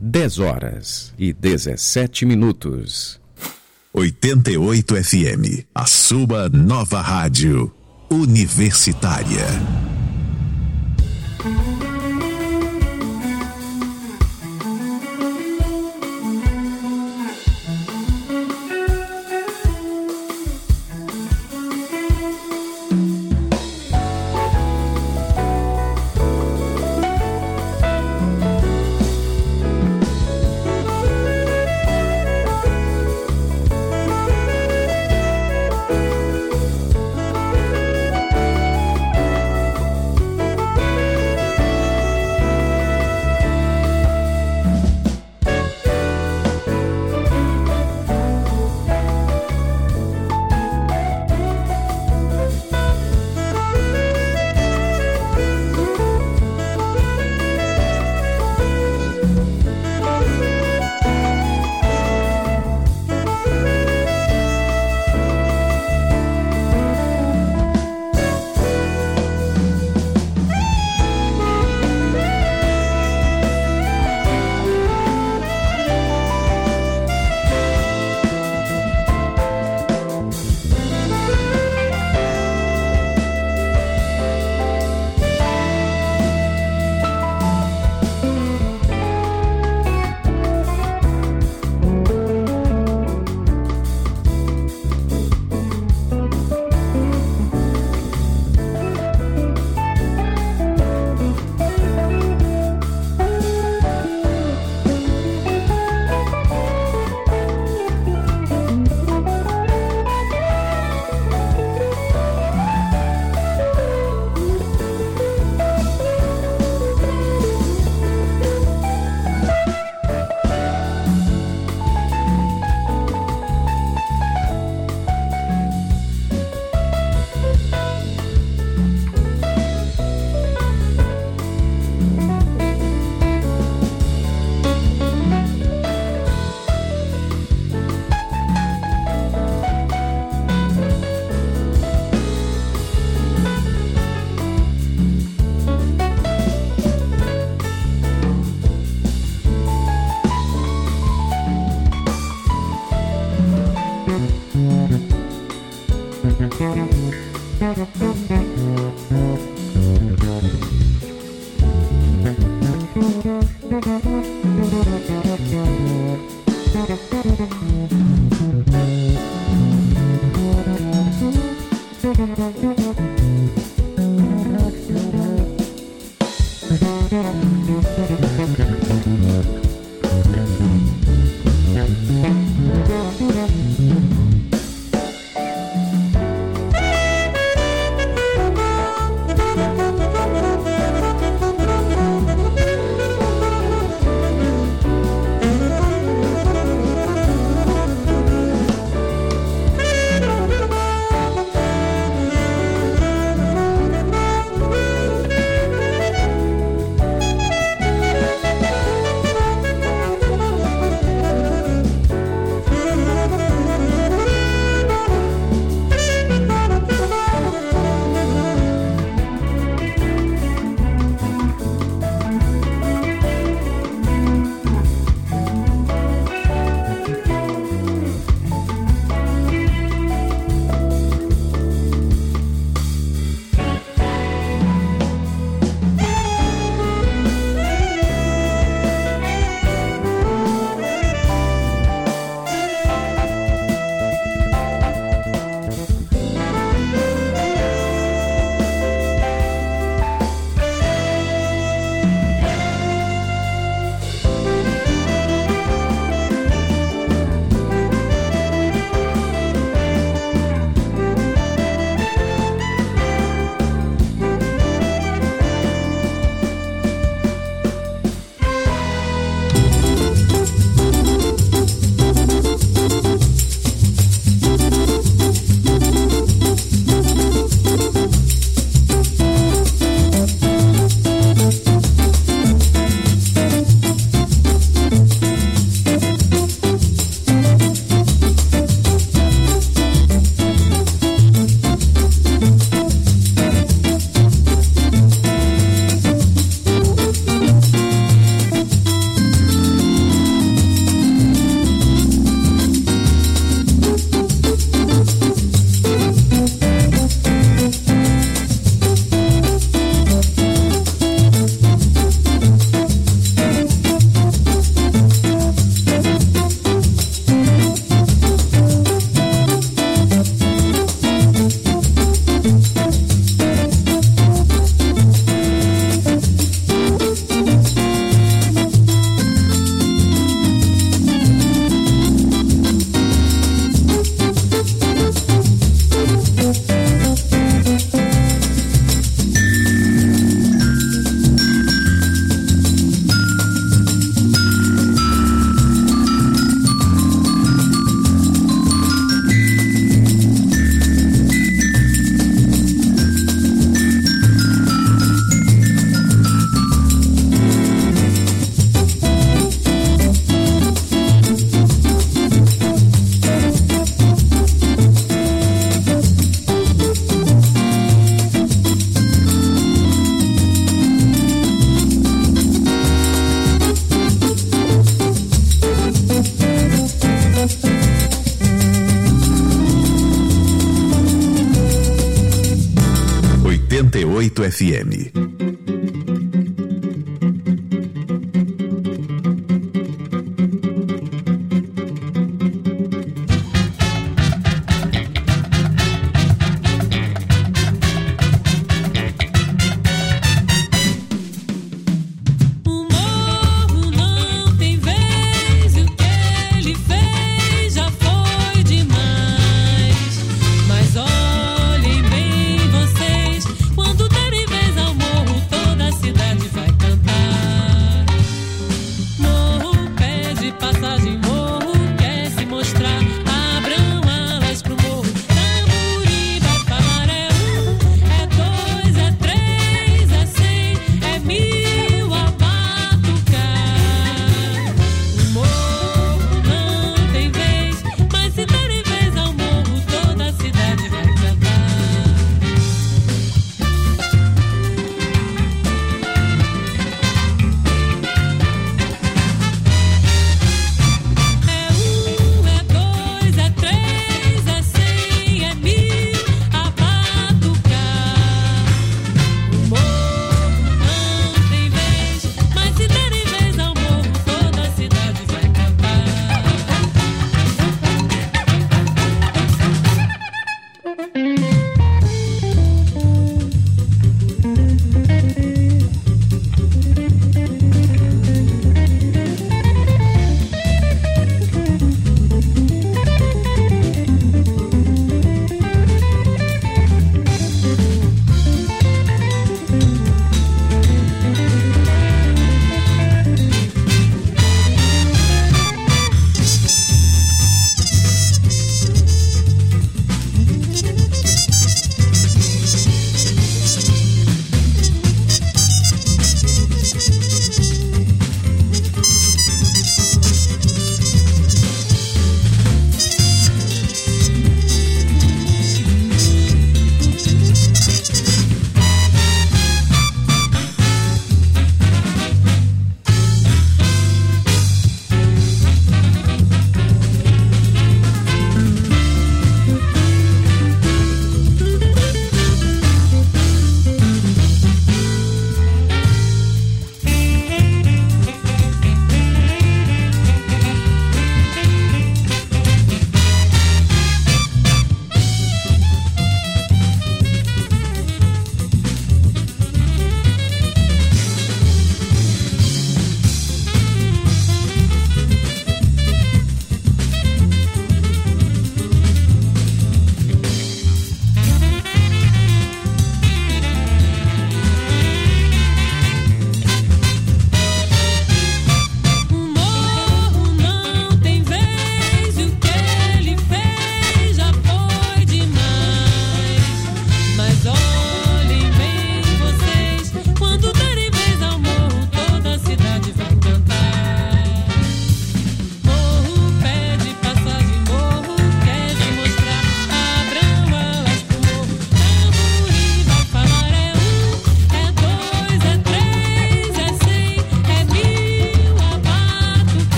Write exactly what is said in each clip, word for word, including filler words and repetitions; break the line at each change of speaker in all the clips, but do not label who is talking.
dez horas e dezessete minutos.
oitenta e oito F M, a sua nova rádio universitária. oito F M.
Mas olhem bem vocês, quando derem vez ao morro.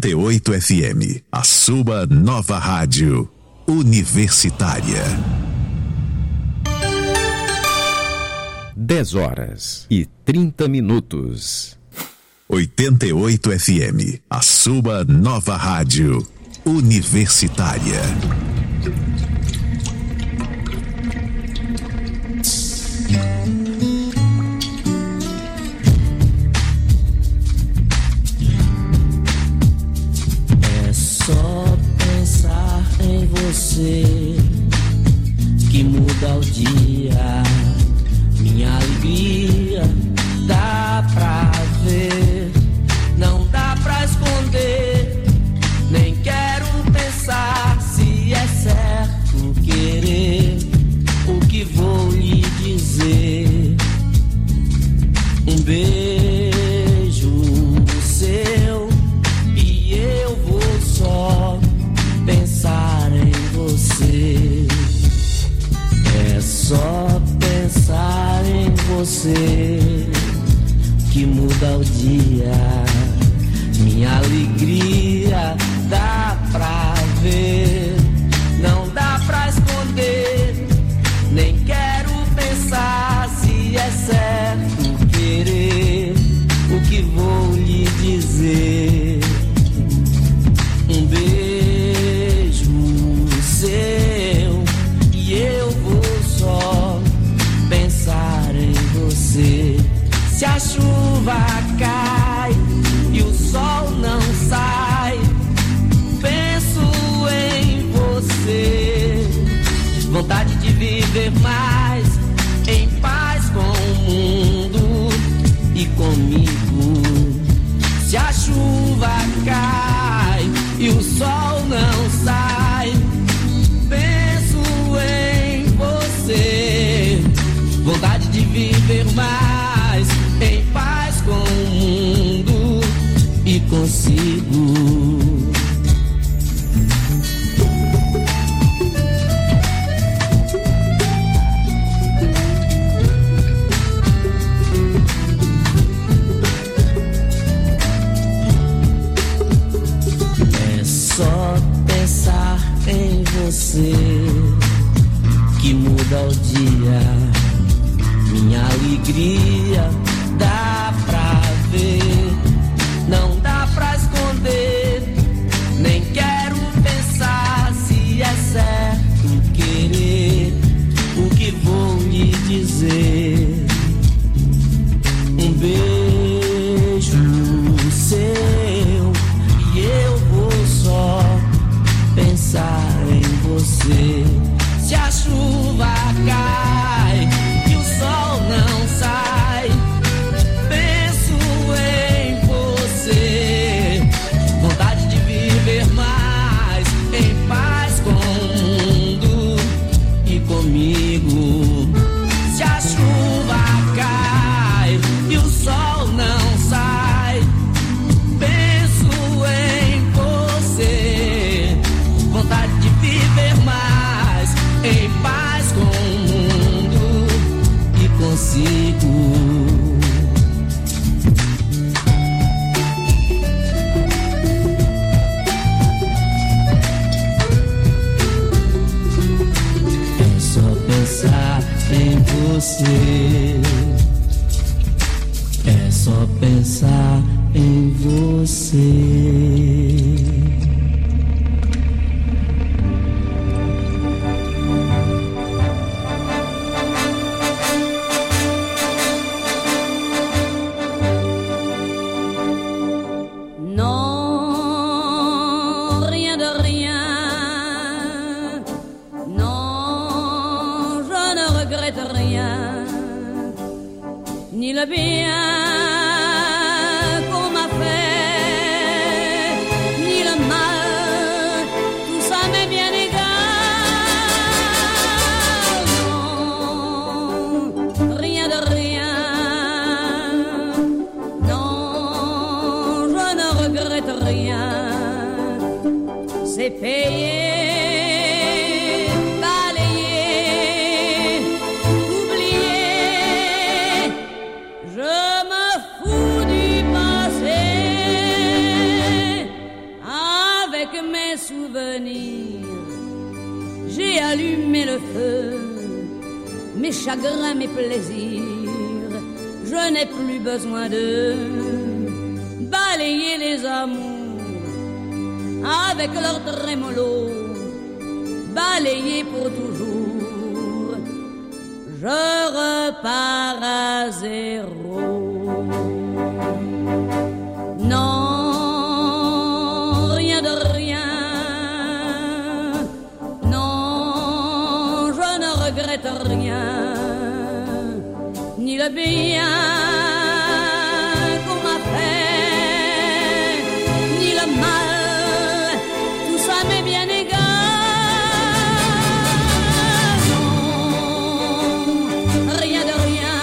oitenta e oito F M, a sua nova rádio universitária.
dez horas e trinta minutos.
oitenta e oito F M, a sua nova rádio universitária.
É só pensar em você que muda o dia. Minha alegria dá pra ver, não dá pra esconder. Nem quero pensar se é certo querer o que vou lhe dizer. Um beijo seu e eu vou só pensar em você. É só pensar em você que muda o dia. Minha alegria dá pra ver, não dá pra esconder. Nem quero pensar se é certo querer o que vou lhe dizer. Um beijo seu e eu vou só pensar em você. Se a chuva cai e o sol não sai, penso em você. Vontade de viver mais em paz com o mundo e comigo. Se a chuva cai e o sol não sai, penso em você. Vontade de viver mais em paz com o mundo e consigo. É só pensar em você que muda o dia. Minha alegria dá pra ver, não dá pra esconder. Nem quero pensar se é certo querer o que vou lhe dizer. Um beijo seu e eu vou só pensar em você. Se a chuva cai e o sol não sai, penso em você. Vontade de viver mais em paz com o mundo e comigo. Se a chuva cai e o sol não sai, penso em você. Vontade de viver mais em paz com o mundo e consigo. É só pensar em você. É só pensar em você.
Ni le bien qu'on m'a fait, ni le mal, tout ça m'est bien égal. Non, rien de rien. Non, je ne regrette rien. C'est payé. souvenirs. J'ai allumé le feu, mes chagrins, mes plaisirs. Je n'ai plus besoin de balayer les amours avec leur trémolo, balayer pour toujours. Je repars à zéro. Non, rien de rien. Non, je ne regrette rien, ni le bien qu'on m'a fait, ni le mal. Tout ça m'est bien égal. Non, rien de rien.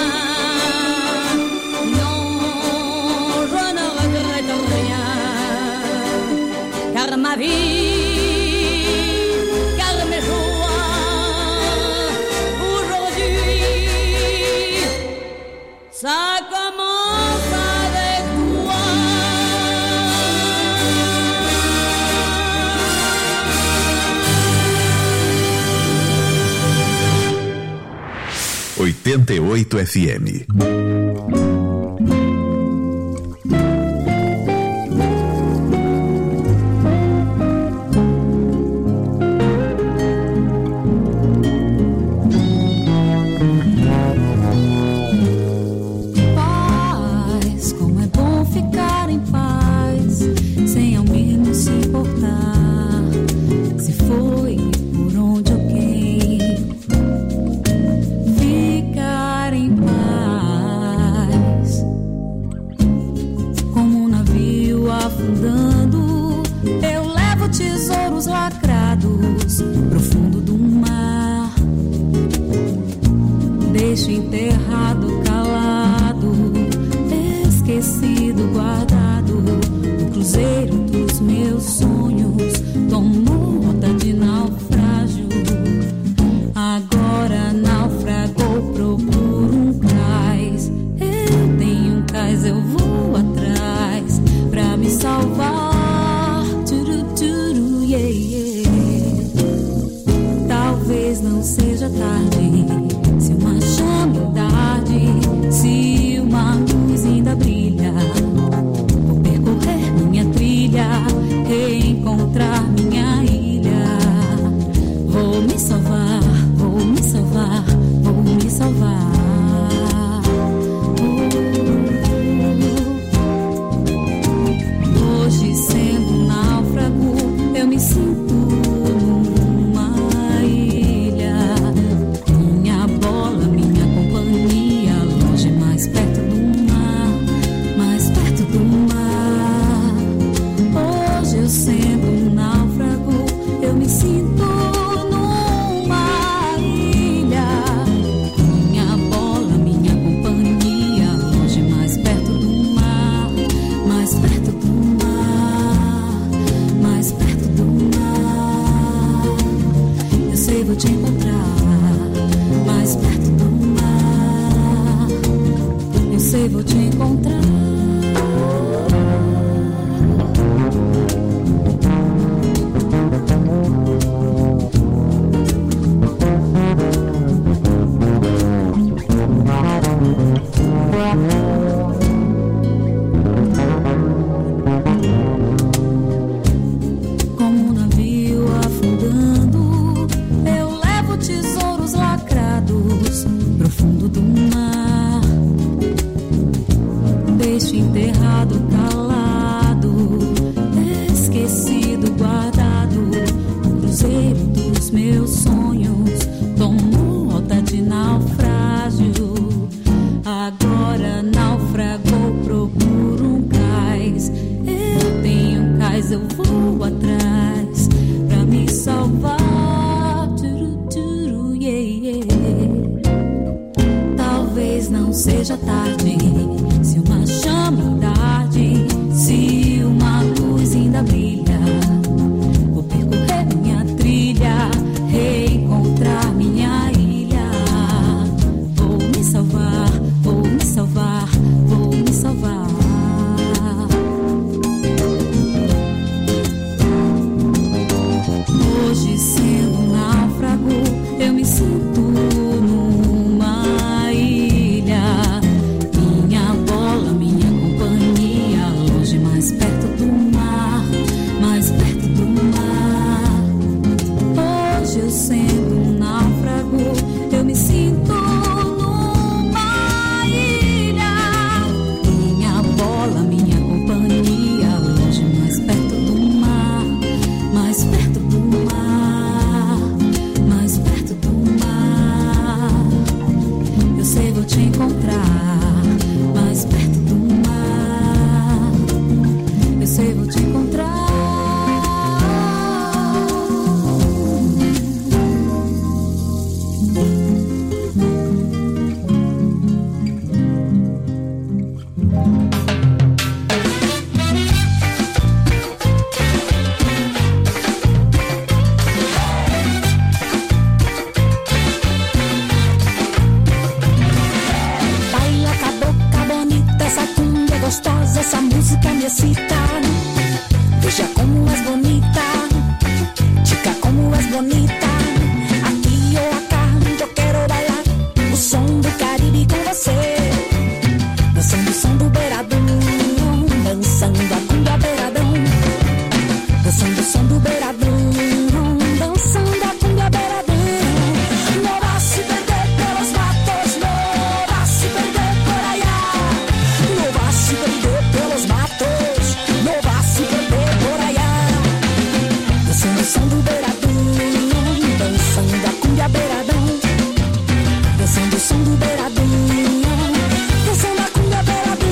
Non, je ne regrette rien, car ma vie, car mes joies, aujourd'hui, ça commence avec toi.
oitenta e oito F M.
Paz, como é bom ficar em paz, sem ao menos se importar se foi por onde ou quem. Ficar em paz, como um navio afundando, eu levo tesouros lacrados pro fundo do mar. Deixo enterrado, calado, esquecido, guardado, o cruzeiro dos meus sonhos tomou rota de naufrágio. Agora naufragou, procuro um cais. Eu tenho um cais, eu vou atrás pra me salvar. Turu, turu, yeah, yeah. Talvez não seja tarde, se uma chama arde, se uma luz ainda brilha. Vou percorrer minha trilha, reencontrar minha ilha. Vou me salvar, vou me salvar, vou me salvar. Hoje, sendo náufrago, eu me sinto numa ilha. Minha bola, minha companhia, longe, mais perto do mar, mais perto do mar. Hoje, eu sendo náufrago, eu me sinto numa ilha. Minha bola, minha companhia, longe, mais perto do mar, mais perto do mar, mais perto do mar. Eu sei, vou te encontrar mais perto do mar. Eu sei, vou te encontrar. Como um navio afundando, eu levo tesouros lacrados pro fundo do mar. Deixo enterrado, calado, esquecido, guardado, o cruzeiro dos meus sonhos tomou rota de naufrágio. Agora naufragou, procuro um cais. Eu tenho um cais, eu vou atrás pra me salvar. Turu, turu, yeah, yeah. Talvez não seja tarde, se uma chama arde, se uma luz ainda brilha. Vou percorrer minha trilha, reencontrar minha ilha. Vou me salvar, vou me salvar, vou me salvar. sendo um náufrago. Eu me sinto numa ilha. Minha bola, minha companhia, longe, mais perto do mar, mais perto do mar, mais perto do mar. Eu sei, vou te encontrar mais perto do mar. Eu sei, vou te encontrar. Gostosa, essa música me excita. Veja como és bonita, chica, como és bonita. Aqui ou acá, eu quero bailar o som do Caribe com você. Dançando o som do beiradão, dançando a cumbia beiradão. Dançando o som do beiradão, dançando a cumbia beiradão. Não vá se perder pelos matos, não vá se perder por allá. Não vá se perder pelos matos, não vá se perder por allá. Dançando o som do beiradão, dançando a cumbia beiradão. Dançando o som do beiradão, dançando a cumbia beiradão.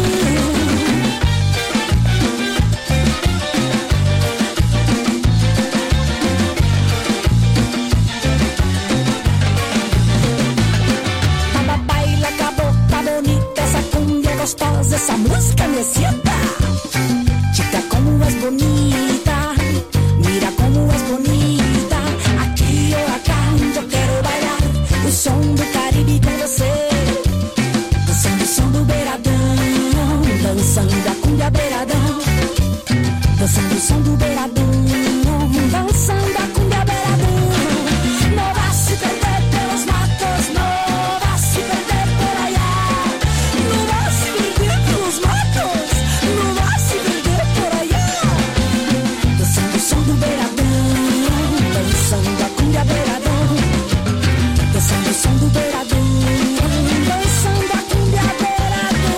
Baba baila, cabocla bonita, essa cumbia gostosa, essa música me excita. Chica, como és bonita, mira como és bonita. Aqui ou acá, eu quero bailar o som do Caribe com você. Dançando o som do beiradão, dançando a cumbia beiradão. Dançando o som do beiradão, dançando a cumbia beiradão. Não vá se perder pelos matos, não vá se perder por allá. Não vá se perder pelos matos, não vá se perder por allá. Dançando o som do beiradão, dançando a cumbia beiradão. Dançando o som do beiradão, dançando a cumbia beiradão.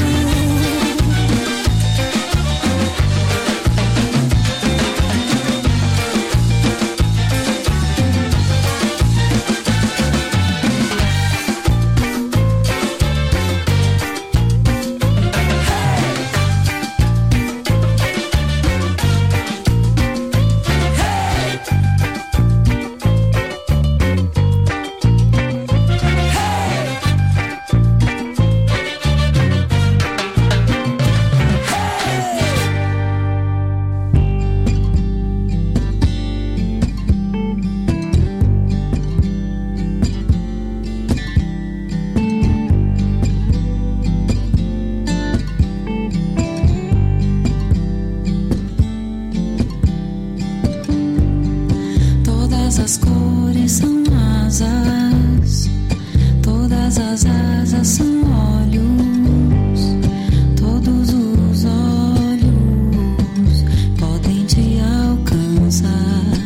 Todas as cores são asas, todas as asas são olhos, todos os olhos podem te alcançar.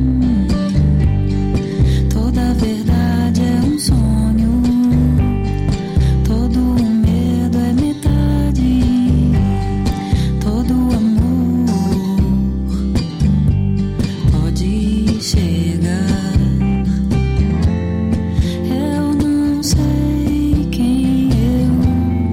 Toda verdade é um sonho, todo o medo é metade, todo amor pode chegar. Eu não sei quem eu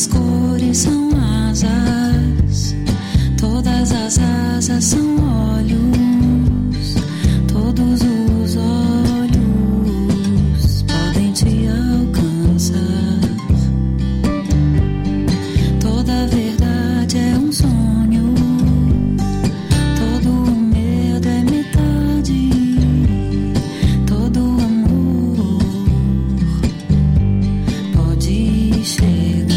as cores são asas, todas as asas são olhos, todos os olhos podem te alcançar. Toda verdade é um sonho, todo o medo é metade, todo amor pode chegar.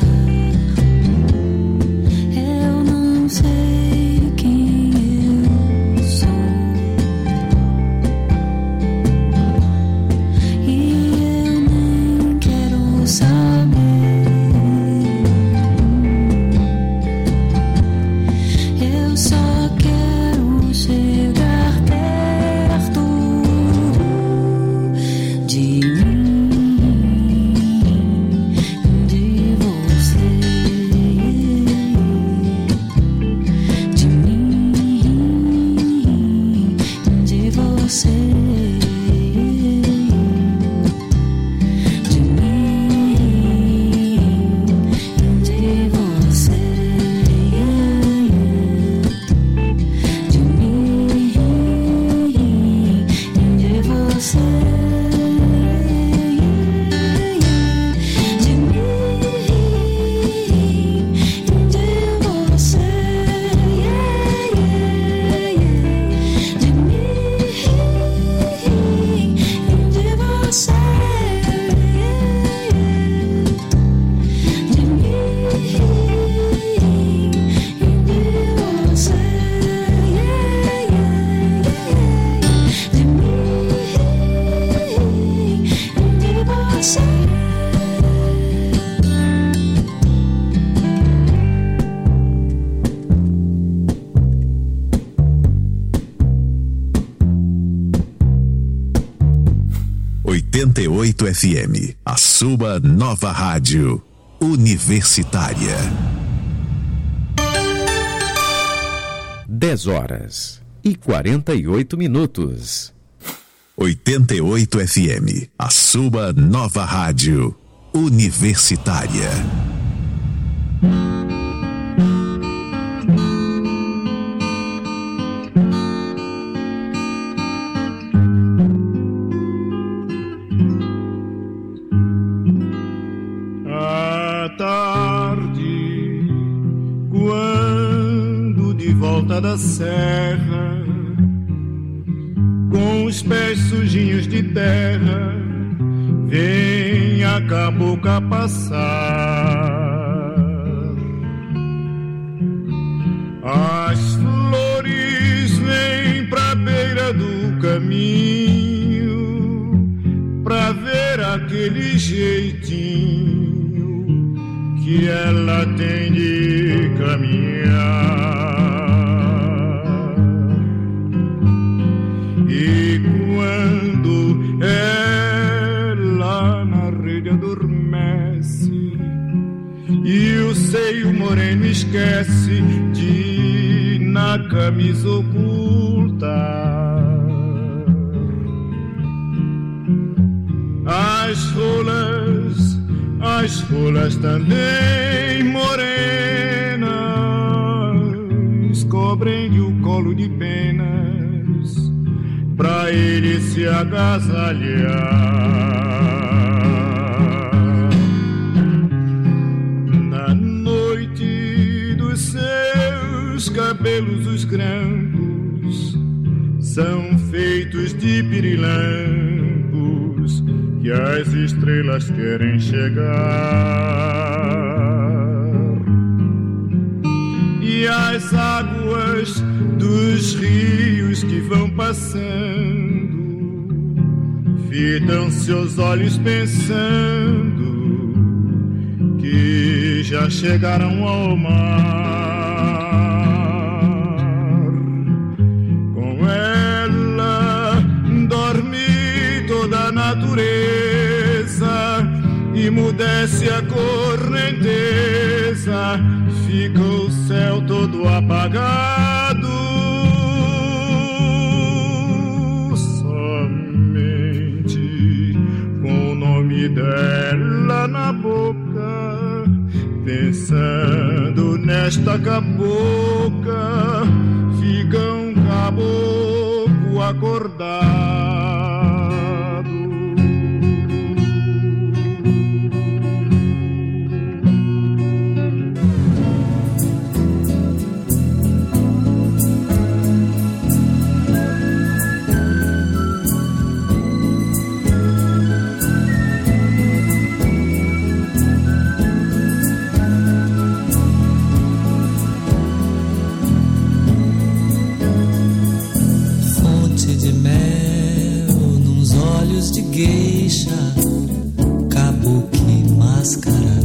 Eu não sei quem eu sou, e eu nem quero saber. Eu só quero chegar perto de mim, de você, de mim, de você, de mim, de você, de mim, de você, de
oitenta e oito F M, a sua nova rádio universitária.
dez horas e quarenta e oito minutos.
oitenta e oito F M, a sua nova rádio universitária.
À tarde, quando de volta da serra, com os pés sujinhos de terra, vem a cabocla passar. As flores vêm pra beira do caminho, pra ver aquele jeitinho que ela tem de caminhar. E quando ela na rede adormece e o seio moreno esquece de na camisa ocultar, as rolas, as rolas também morenas cobrem-lhe o colo de penas pra ele se agasalhar. Na noite dos seus cabelos os grampos são feitos de pirilampos que as estrelas querem chegar. E as águas dos rios que vão passando fitam seus olhos pensando que já chegaram ao mar. Com ela dorme toda a natureza, emudece a correnteza, fica o céu todo apagado. Somente com o nome dela na boca pensando nesta cabocla, fica um caboclo acordado.
Geisha, kabuki, máscara,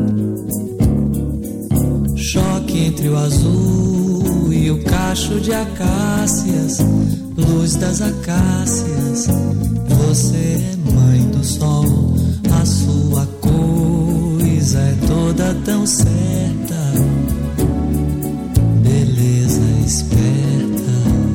choque entre o azul e o cacho de acácias, luz das acácias. Você é mãe do sol, a sua coisa é toda tão certa, beleza esperta.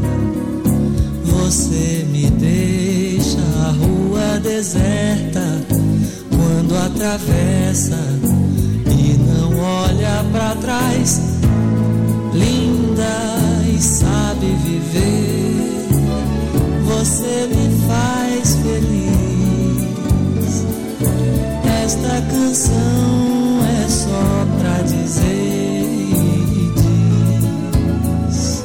Você me deixa a rua deserta quando atravessa e não olha pra trás, linda e sabe viver. Você me faz feliz. Esta canção é só pra dizer e diz: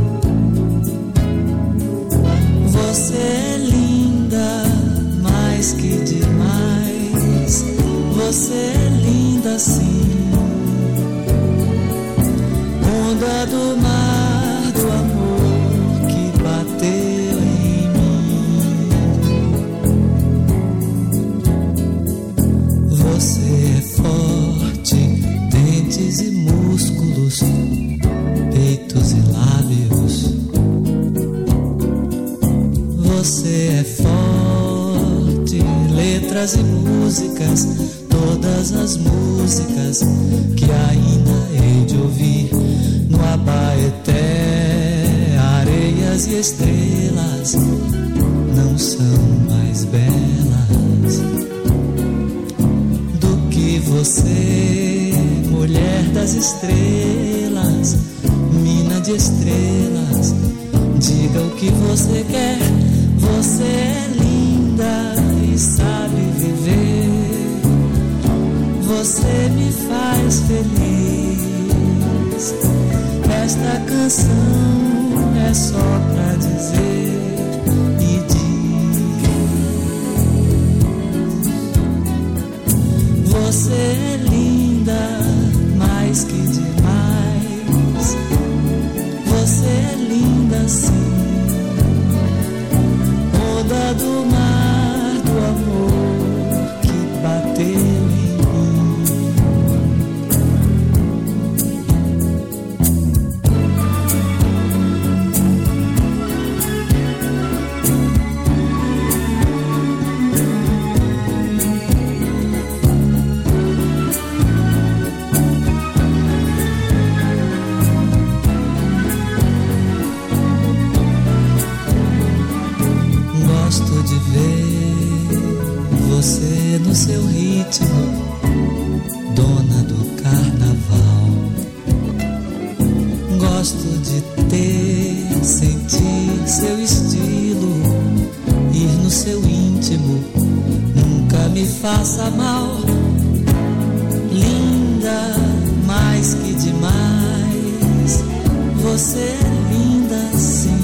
você é linda mais que demais, você é linda sim. Onda do mar do amor que bateu em mim. Você é forte, dentes e músculos, peitos e lábios. Você é forte, letras e músicas, todas as músicas que ainda hei de ouvir no Abaeté. Areias e estrelas não são mais belas do que você, mulher das estrelas, mina de estrelas. Diga o que você quer. Você é linda e sabe viver. Você me faz feliz. Esta canção é só pra dizer e diz: você é linda mais que demais. Você é linda sim. Onda do mar do amor que bateu em mim. Gosto de ver você no seu ritmo, dona do carnaval. Gosto de ter, sentir seu estilo, ir no seu íntimo, nunca me faça mal. Linda mais que demais, você é linda sim.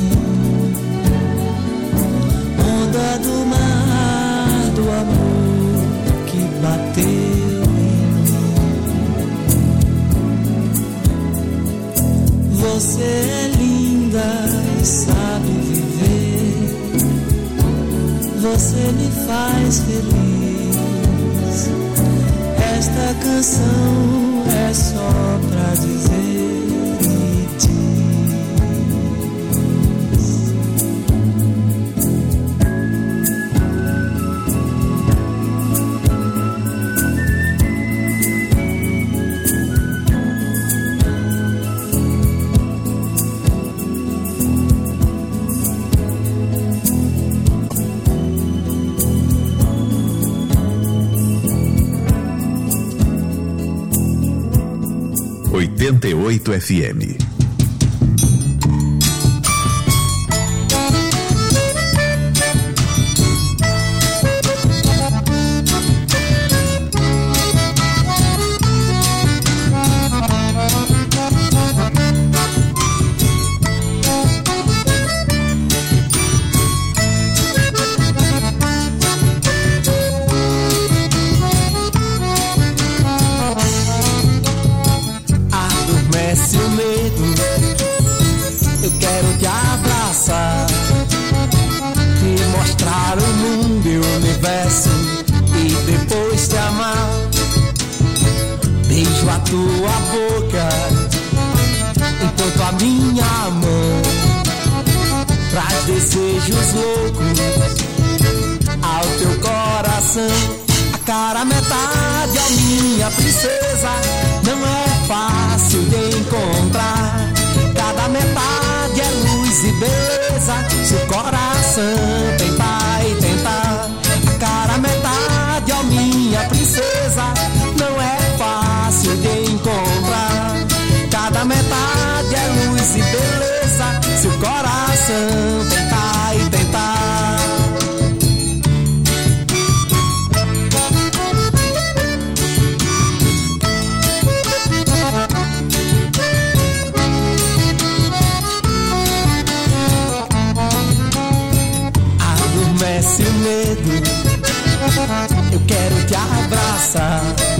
Onda do mar do amor que bateu em mim. Você é linda e sabe viver. Você me faz feliz. Esta canção é só pra dizer e diz:
noventa e oito F M.
Tua boca, enquanto a minha mão traz desejos loucos ao teu coração. A cara metade é minha princesa, não é fácil de encontrar. Cada metade é luz e beleza, se o coração tentar e tentar. A cara metade é minha princesa, não é fácil de encontrar. Cada metade é luz e beleza, se o coração tentar e tentar. Adormece o medo, eu quero te abraçar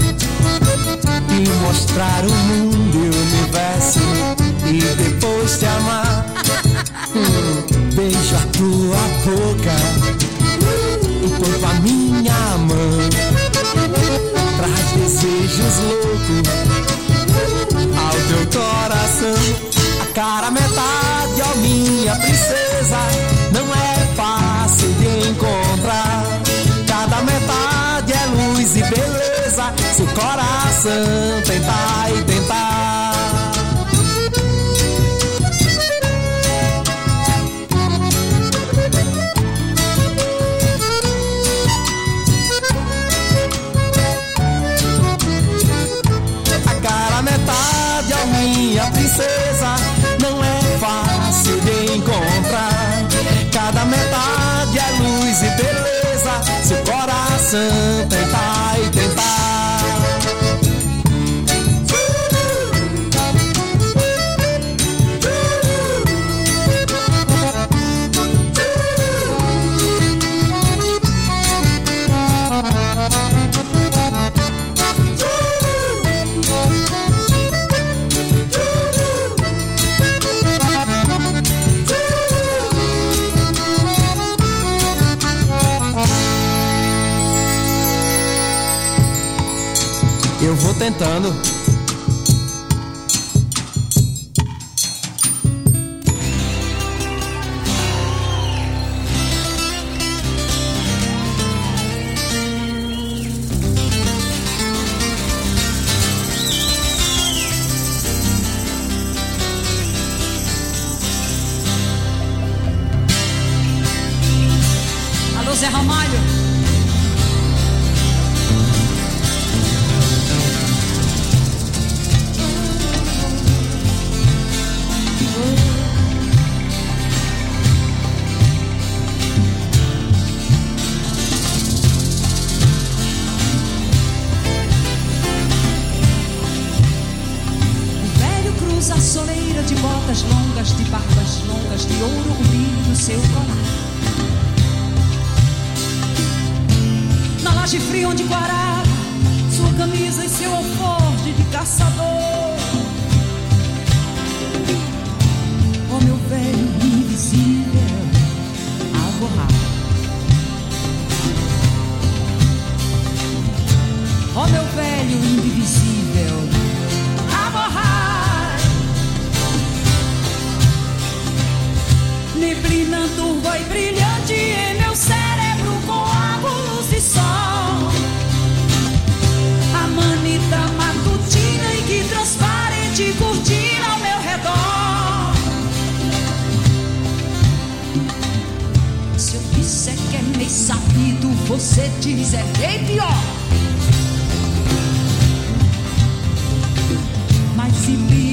e mostrar o mundo e o universo e depois te amar. Hum, beijo a tua boca enquanto a minha mão traz desejos loucos ao teu coração. A cara metade, ó minha princesa, não é fácil de encontrar. Cada metade é luz e beleza, se o coração tentar e tentar. A cara metade é minha princesa, não é fácil de encontrar. Cada metade é luz e beleza, se o coração tentar e tentar. Eu vou tentando.
Alô, Zé Ramalho.
A soleira de botas longas, de barbas longas, de ouro o brilho do seu colar. Na laje fria onde guarava sua camisa e seu alforje de caçador. Oh, meu velho invisível a borrar. Oh, meu velho invisível a borrar. Neblina turva e brilhante em meu cérebro com água, luz e sol. A manita matutina e que transparente cortina ao meu redor. Se eu disser que é meio sabido, você diz é bem pior. Mas se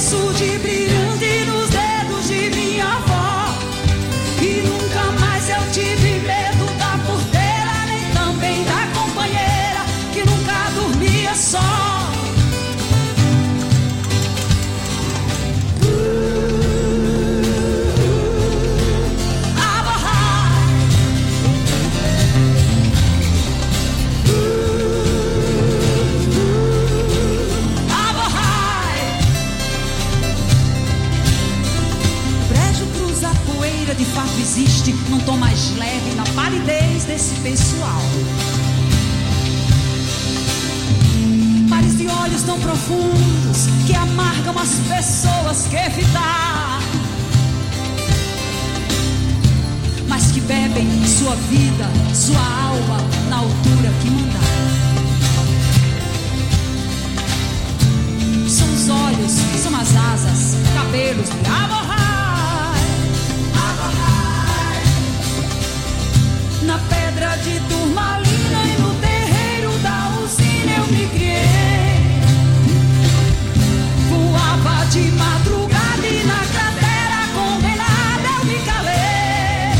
terço de brilhante nos dedos de minha avó. E nunca mais eu tive medo da porteira, nem também da companheira que nunca dormia só. De fato existe num tom mais leve na palidez desse pessoal. Pares de olhos tão profundos que amargam as pessoas que evitar, mas que bebem sua vida, sua alma na altura que mandar. São os olhos, são as asas, cabelos de amor. Na pedra de turmalina e no terreiro da usina eu me criei. Voava de madrugada e na cratera condenada eu me calei.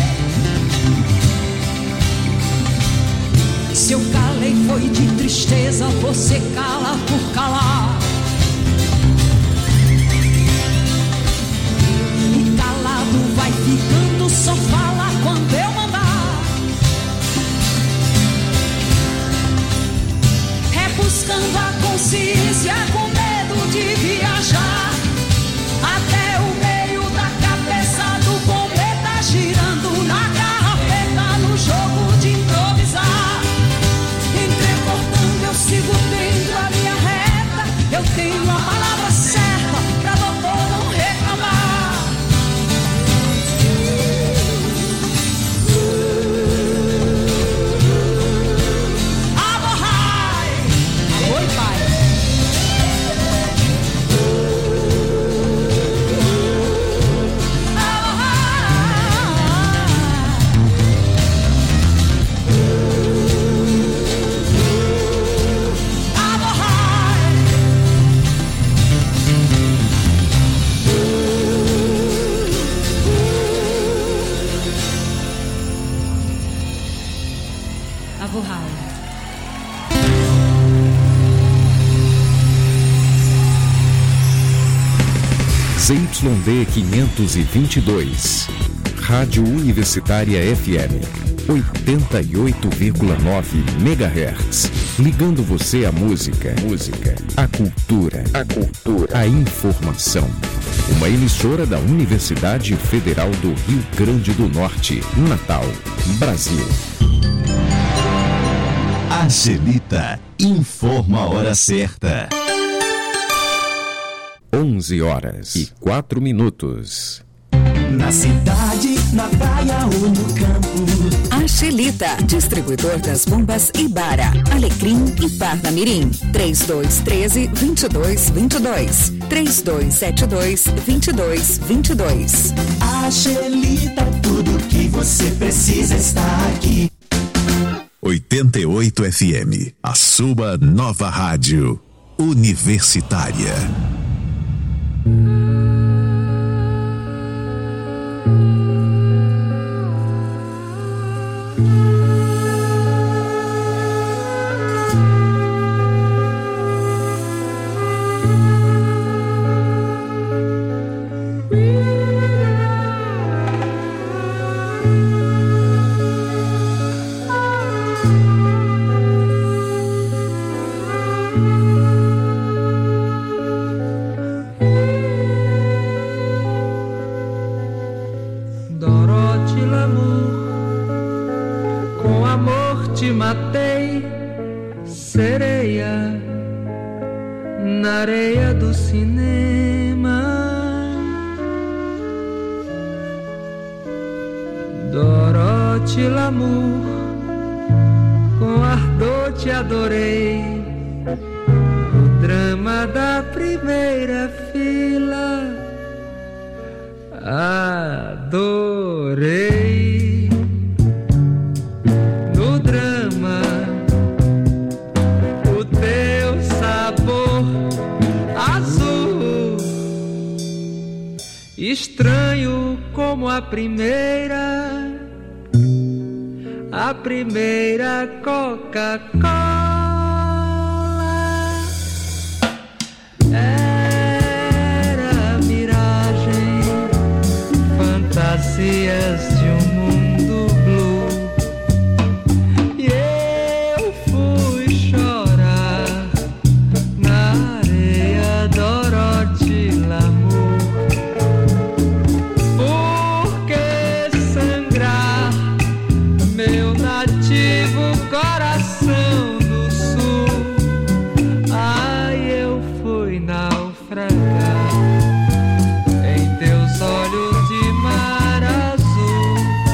Se eu calei foi de tristeza, você cala por calar. E calado vai ficando, só fala quando eu mandar. Buscando a consciência com medo de viajar até o meio da cabeça do cometa, girando na carrapeta no jogo de improvisar. Entrecortando eu sigo tendo a minha reta, eu tenho a palavra certa pra doutor não reclamar. Oi, pai.
Z Y D quinhentos e vinte e dois, Rádio Universitária F M, oitenta e oito vírgula nove megahertz, ligando você à música, música, à cultura, à cultura, à informação. Uma emissora da Universidade Federal do Rio Grande do Norte, Natal, Brasil.
Angelita informa a hora certa.
onze horas e quatro minutos.
Na cidade, na praia ou no campo.
Angelita, distribuidor das bombas Ibara, Alecrim e Parnamirim. três dois um três, dois dois dois dois. três dois sete dois, dois dois dois dois.
Angelita, tudo que você precisa está aqui.
oitenta e oito F M, a sua nova rádio universitária.
Matei, sereia, na areia do cinema. Dorothy Lamour, com ardor te adorei. O drama da primeira fila, adorei.
Estranho como a primeira, a primeira Coca-Cola. Era miragem, fantasias de um mundo blue. E eu fui chorar na areia Dorothy Lamour. Por que sangrar meu nativo coração do sul? Ai, eu fui naufragar em teus olhos de mar azul.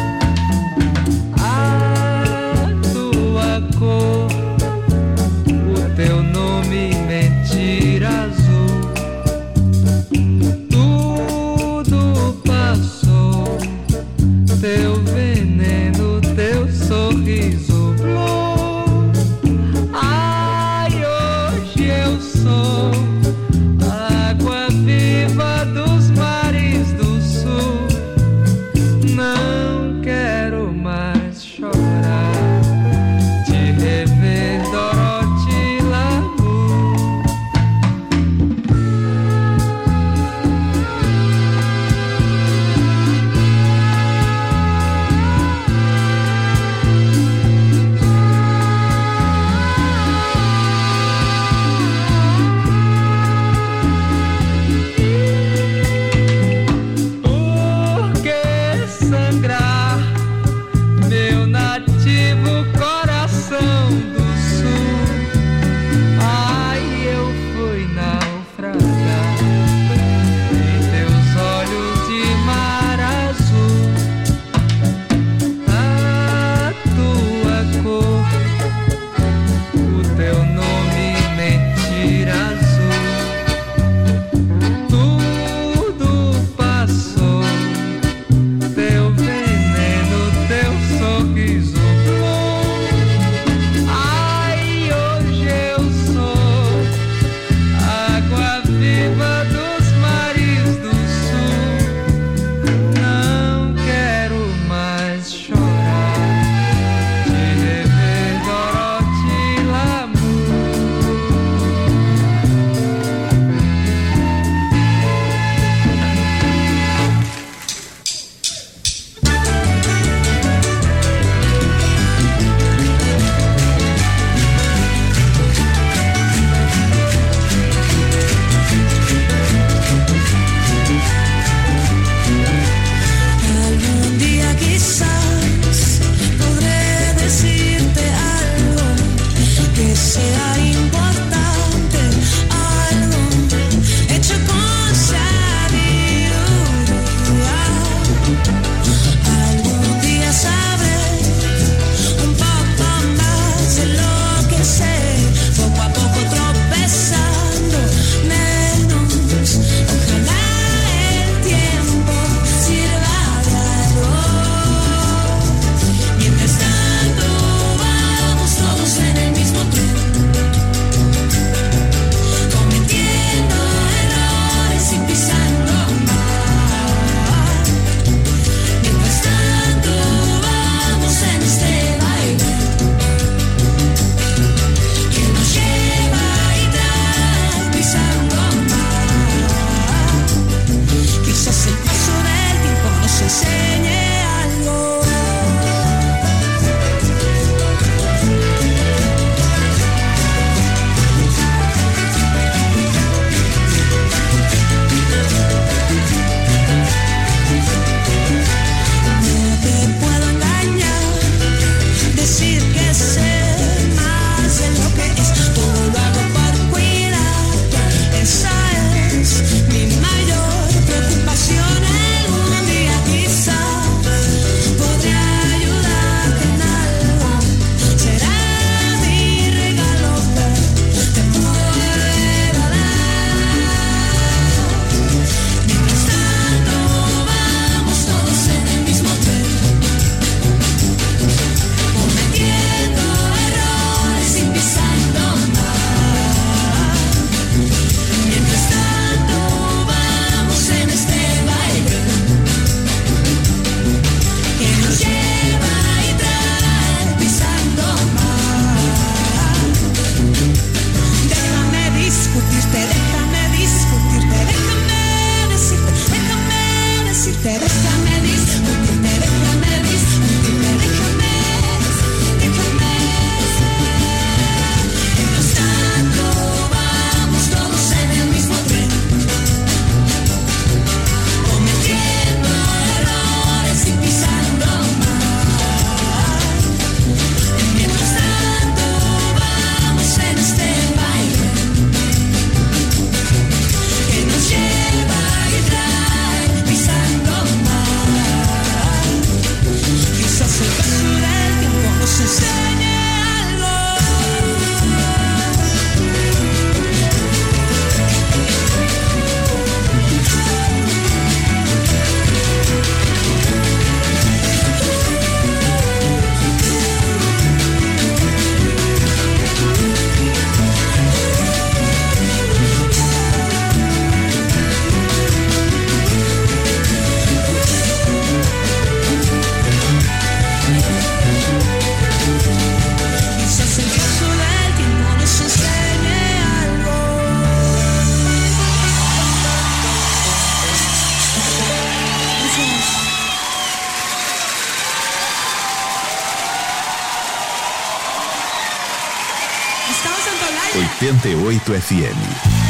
oitenta e oito F M.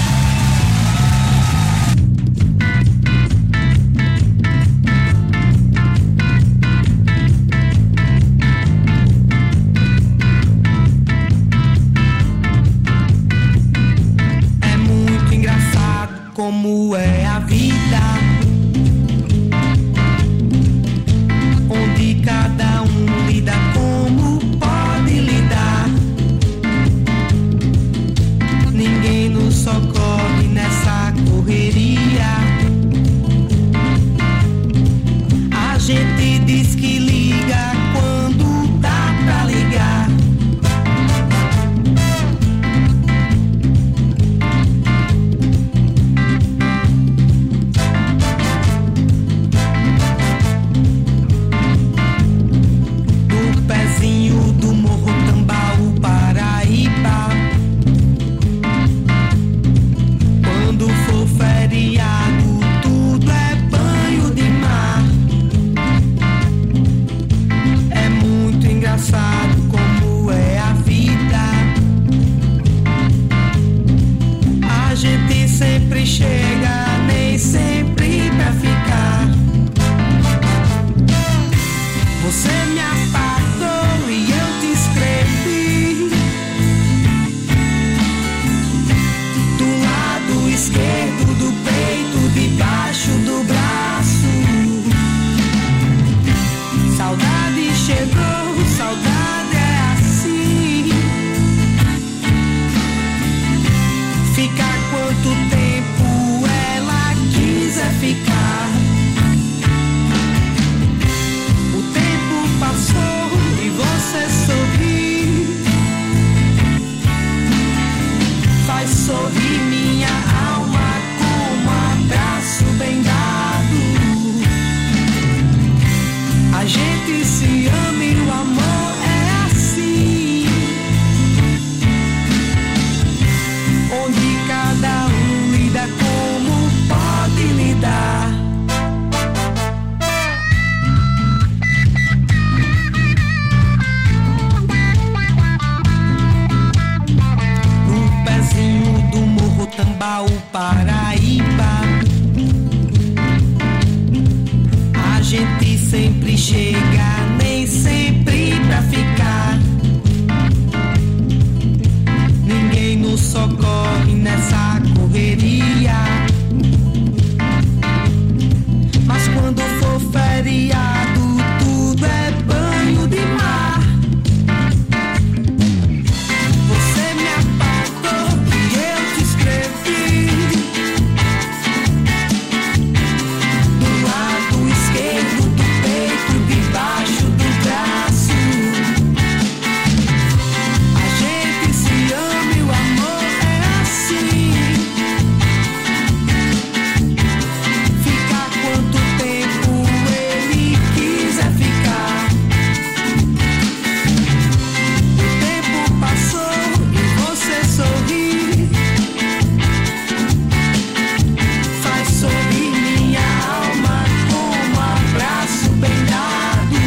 Como é a vida, onde cada um lida como pode lidar. Ninguém nos socorre nessa correria. A gente diz que liga quando dá pra ligar. Do Morro Tambaú, Paraíba, quando for feriado, tudo é banho de mar. É muito engraçado como é a vida. A gente sempre chega, nem sempre pra ficar. Você me apartou e eu te escrevi do lado esquerdo do peito, debaixo do braço. Saudade chegou, saudade é assim. Ficar quanto tempo ela quiser ficar. Passou e você sorri, faz sorrir minha alma com um abraço bem dado. A gente se ama e o amor é assim, onde cada um lida como pode lidar. Do Morro Tambaú, Paraíba, a gente sempre chega, nem sempre pra ficar. Ninguém nos socorre nessa correria. Mas quando for feriado, tudo é banho de mar. Você me apartou e eu te escrevi do lado esquerdo do peito, debaixo do braço. A gente se ama e o amor é assim. Ficar quanto tempo ele quiser ficar. O tempo passou e você sorri, faz sorrir minha alma com um abraço bem dado.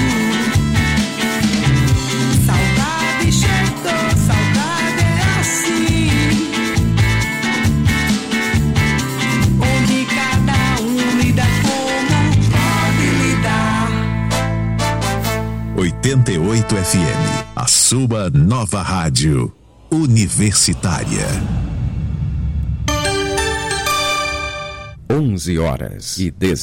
Saudade chegou, saudade é assim, onde cada um lida como pode lidar.
oitenta e oito F M, a sua nova rádio universitária.
onze horas e